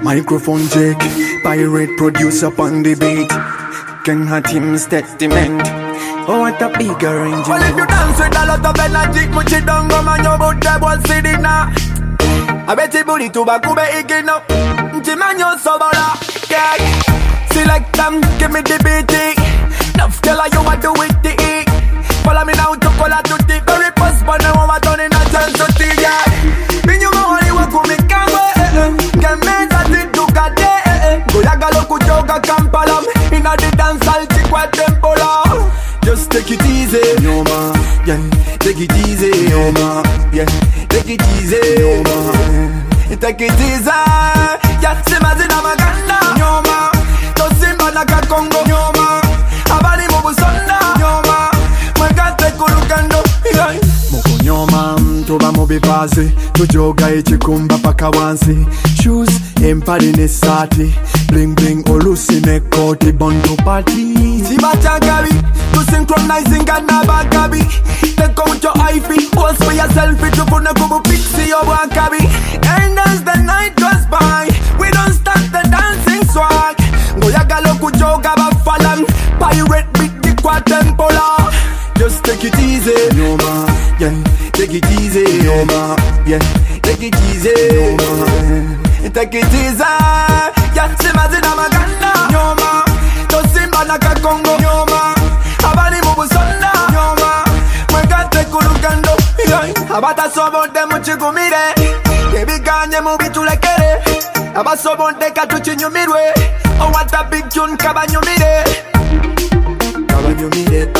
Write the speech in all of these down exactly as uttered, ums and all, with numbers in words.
Microphone check, pirate producer on the beat. King had him's testament. Oh, what a big arrangement. Well, if you dance with a lot of energy, put it down, go man, you bout the ball city now. I bet you booty to back, ube igino. Jiman, you so bala, yeah. Select them, give me the beat. Nuff, tell her you want to with the E. Follow me now to call her to the very post, but now I'm turning a chance to the yeah. When you know only what me can go, can make that it to get there. Go ya galo kujoga kampalam, inna the dance hall chikwa tempola. Just take it easy, no ma, yeah. Take it easy, no ma, yeah. Take it easy, no ma. Take it easy, yeah. Simazina maganda, no ma. To simba na kakongo, no ma. Abani mubu sonda, no ma. Mwekate kulukando, yeah. Moko nyoma, tuba mubi pazi. Tujoga ichikumba paka wansi. Shoes, empari ne sati. Bling bling olusi ne koti bondo party. Sibacha gabi, to synchronizing and na bagabi. Take out your I P, post for yourself. To put a couple pixie your wakabi. And as the night goes by, we don't stop the dancing swag. Goyaga loku joga bafalan, pirate beat the quatempola. Just take it easy, no ma, yeah. Take it easy, no ma, yeah. Take it easy, no ma. Take it easy, yeah. Simazina maganda, no ma. To simba na kakongo, no ma. Abani mubu sonda, no ma. Mwekate kulukando, yeah. Abata sobonte muchigumire. Baby kanye mubi tulekere. Aba sobonte katuchi nyumirwe. Oh what a big tune kabanyumire. Kabanyumire.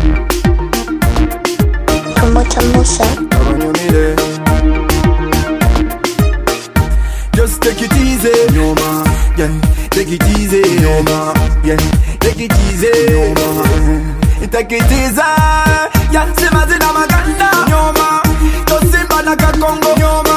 Promoter Musa. Kabanyumire. Just take it easy, no ma, yeah. Take it easy, no ma, yeah. Take it easy, no ma. Take it easy, yeah. Simazina maganda, no ma. To simba na kakongo, no ma.